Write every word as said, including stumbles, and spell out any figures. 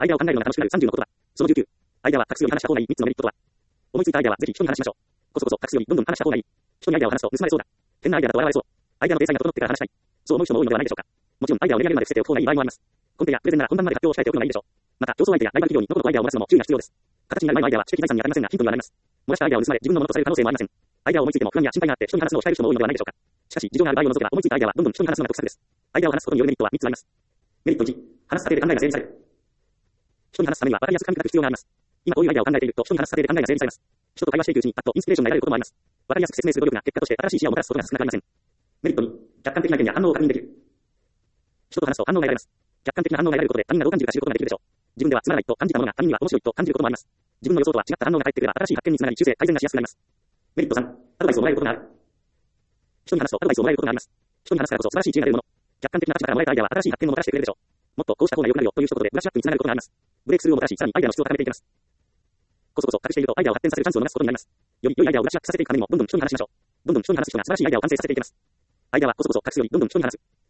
アイデアを考えるのが楽しくなるさんじゅうのことは。そのじゅうきゅう。アイデアは隠すより話した方がいいみっつのメリットとは。思いついたアイデアはぜひ人に話しましょう。こそこそ隠すよりどんどん話した方がいい。人にアイデアを話すと盗まれそうだ。変なアイデアだと笑われそう。アイデアの体裁が整ってから話したい。そう思う人も多いのではないでしょうか。もちろんアイデアを練り上げるまで捨てておく方がいい場合もあります。コンペやプレゼンなら本番まで発表を控えておくのがいいでしょう。また、競争相手やライバル企業にのことアイデアを漏らすのも注意が必要です。形になる前のアイデアは知的財産に当たりませんがヒントにはなります。漏らしたアイデアを盗まれ自分のものとされる可能性もありません。アイデアを思いついても不安や心配があって人に話すのを控える人も多いのではないでしょうか。しかし、事情がある場合を除けば思いついたアイデアはどんどん人に話すのが得策です。アイデアを話すことによるメリットはみっつあります。メリットいち、話す過程で考えが整理される。人に話すためには分かりやすく噛み砕く必要があります。今こういうアイデアを考えていると人に話す過程で考えが整理されます。人と会話していくうちにパッとインスピレーションが得られることもあります。分かりやすく説明する努力が結果として新しい視野をもたらすことが少なくありません。メリットに、客観的な意見や反応を確認できる。人と話すと反応が得られます。客観的な反応が得られることで他人がどう感じるか知ることができるでしょう。自分ではつまらないと感じたものが他人には面白いと感じることもあります。自分の予想とは違った反応が返ってくれば新しい発見につながり修正改善がしやすくなります。メリットさん、アドバイスをもらえることがある。人に話すとアドバイスをもらえることがあります。人に話すからこそ素晴らしい知恵が出るもの。客観的な立場からもらえたアイデアは新しい発見をもたらしてくれるでしょう。もっとこうした方が良くなるよという一言でブラッシュアップにつながることがあります。ブレイクスルーをもたらし、さらにアイデアの質を高めていきます。こそこそ隠しているとアイデアを発展させるチャンスを逃すことになります。より良いアイデアをブラッシュアップさせていくためにもどんどん人に話しましょう。どんどん人に話す人が素晴らしいアイデアを完成させていきます。アイデアはこそこそ隠すよりどんどん人に話す。